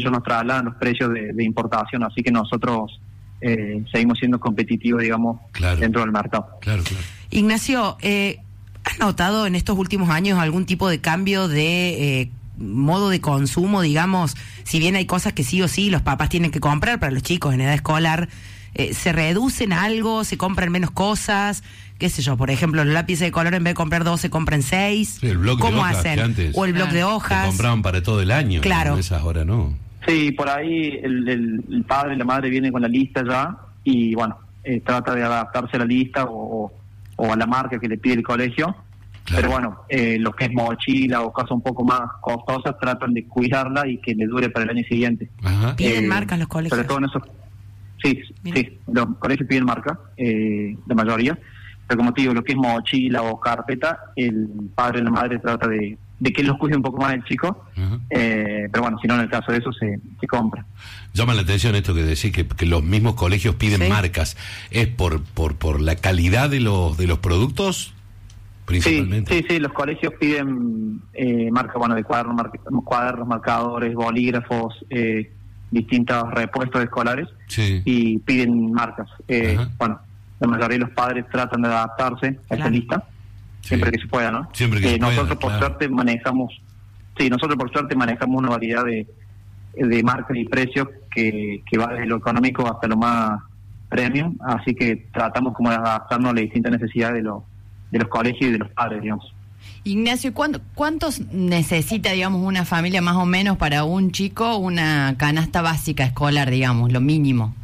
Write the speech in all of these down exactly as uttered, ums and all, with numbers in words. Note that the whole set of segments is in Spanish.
ellos nos trasladan los precios de, de importación, así que nosotros eh, seguimos siendo competitivos, digamos, claro, dentro del mercado. Claro, claro. Ignacio, eh, ¿has notado en estos últimos años algún tipo de cambio de eh, modo de consumo, digamos? Si bien hay cosas que sí o sí los papás tienen que comprar para los chicos en edad escolar, eh, ¿se reducen algo? ¿Se compran menos cosas? ¿Qué sé yo? Por ejemplo, los lápices de color en vez de comprar dos se compran seis. Sí, el bloque ¿Cómo de hojas hacen? Que antes o el bloque ah, de hojas. Se compraban para todo el año. Claro. En esas horas no. Sí, por ahí el, el, el padre y la madre vienen con la lista ya y bueno, eh, trata de adaptarse a la lista o, o a la marca que le pide el colegio. Claro. Pero bueno, eh, lo que es mochila o cosas un poco más costosas tratan de cuidarla y que le dure para el año siguiente. Ajá. ¿Piden eh, marcas los colegios? Sobre todo en esos... Sí, Bien. sí, los colegios piden marca, eh, la mayoría. Pero como te digo, lo que es mochila o carpeta, el padre y la madre trata de, de que los cuide un poco más el chico. Uh-huh. eh, pero bueno, si no, en el caso de eso se, se compra. Llama la atención esto que decís, que, que los mismos colegios piden ¿Sí? marcas. ¿Es por, por, por la calidad de los, de los productos? Principalmente. Sí, sí, sí, los colegios piden eh, marca, bueno, de cuadernos, mar, cuadernos, marcadores, bolígrafos, eh, distintos repuestos escolares, sí. y piden marcas. Eh, bueno, la mayoría de los padres tratan de adaptarse a claro. esa lista, sí. siempre que se pueda, ¿no? Siempre que eh, se nosotros pueda, por claro. suerte manejamos, sí, nosotros por suerte manejamos una variedad de, de marcas y precios que, que va desde lo económico hasta lo más premium, así que tratamos como de adaptarnos a las distintas necesidades de los de los colegios y de los padres, digamos. Ignacio, ¿cuánto, ¿cuántos necesita, digamos, una familia más o menos para un chico una canasta básica escolar, digamos, lo mínimo?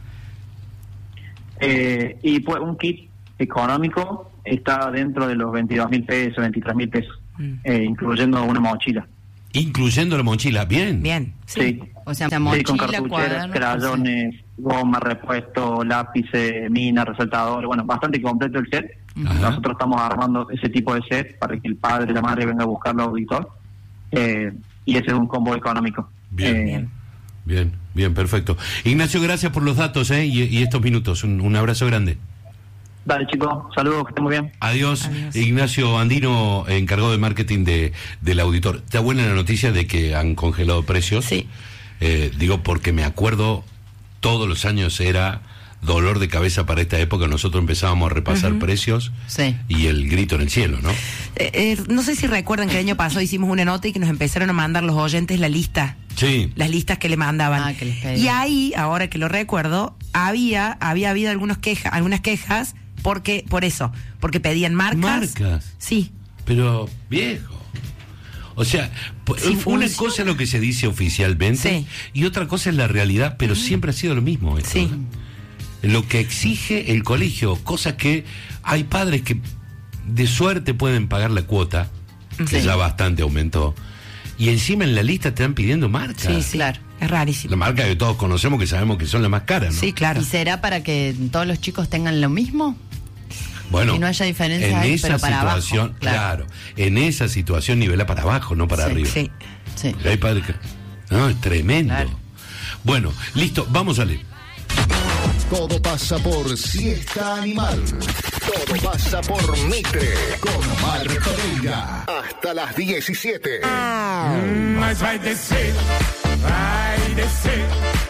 Eh, y pues un kit económico está dentro de los veintidós mil pesos, veintitrés mil pesos, mm. eh, incluyendo una mochila. Incluyendo la mochila, bien. Bien, sí. sí. O sea, mochila, sí, con cartucheras, crayones, goma, repuesto, lápices, mina, resaltador, bueno, bastante completo el set. Ajá. Nosotros estamos armando ese tipo de set para que el padre y la madre venga a buscarlo al auditor, eh, y ese es un combo económico. Bien, eh, bien, bien, bien, perfecto. Ignacio, gracias por los datos eh, y, y estos minutos. Un, un abrazo grande. Dale, chicos, saludos, que estén muy bien. Adiós. Adiós. Ignacio Andino, encargado de marketing de del auditor. Está buena la noticia de que han congelado precios. Sí. Eh, digo, porque me acuerdo, todos los años era dolor de cabeza para esta época. Nosotros empezábamos a repasar uh-huh. precios sí. y el grito en el cielo, ¿no? Eh, eh, no sé si recuerdan que el año pasado hicimos una nota y que nos empezaron a mandar los oyentes la lista. Sí. Las listas que le mandaban. Ah, que les y ahí, ahora que lo recuerdo, había había habido algunos queja, algunas quejas porque por eso, porque pedían marcas. Marcas. Sí. Pero viejo. O sea, sí, una funciona. Cosa es lo que se dice oficialmente sí. y otra cosa es la realidad, pero uh-huh. siempre ha sido lo mismo esto, sí. ¿no? Lo que exige el colegio, cosas que hay padres que de suerte pueden pagar la cuota, sí. que ya bastante aumentó, y encima en la lista te están pidiendo marcas. Sí, sí, claro, es rarísimo. La marca que todos conocemos, que sabemos que son las más caras, ¿no? Sí, claro. ¿Y será para que todos los chicos tengan lo mismo? Bueno, y no haya diferencia en ahí, esa pero para situación, abajo, claro. claro, en esa situación nivela para abajo, no para sí, arriba. Sí, sí. Hay padres que... No, es tremendo. Claro. Bueno, listo, vamos a leer. Todo pasa por Siesta Animal. Todo pasa por Mitre. Con Omar Pereira. Hasta las diecisiete. Mas vai descer, vai descer.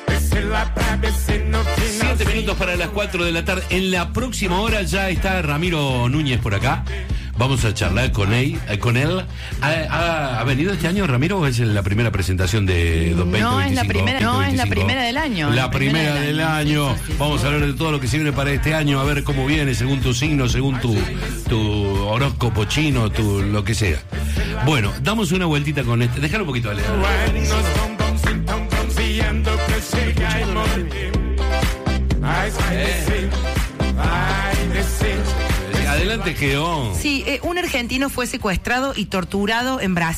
Siete minutos para las cuatro de la tarde. En la próxima hora ya está Ramiro Núñez por acá. Vamos a charlar con él. Con él. ¿Ha, ha, ha venido este año, Ramiro, o es la primera presentación de dos mil veinticinco? No, es la primera, no, es la primera del año. La, la primera, primera del año. año. Sí, sí, sí, Vamos sí. a hablar de todo lo que se viene para este año, a ver cómo viene según tu signo, según tu, tu horóscopo chino, tu lo que sea. Bueno, damos una vueltita con este. Déjalo un poquito, Ale. Eh. Adelante, Geón. Sí, eh, un argentino fue secuestrado y torturado en Brasil.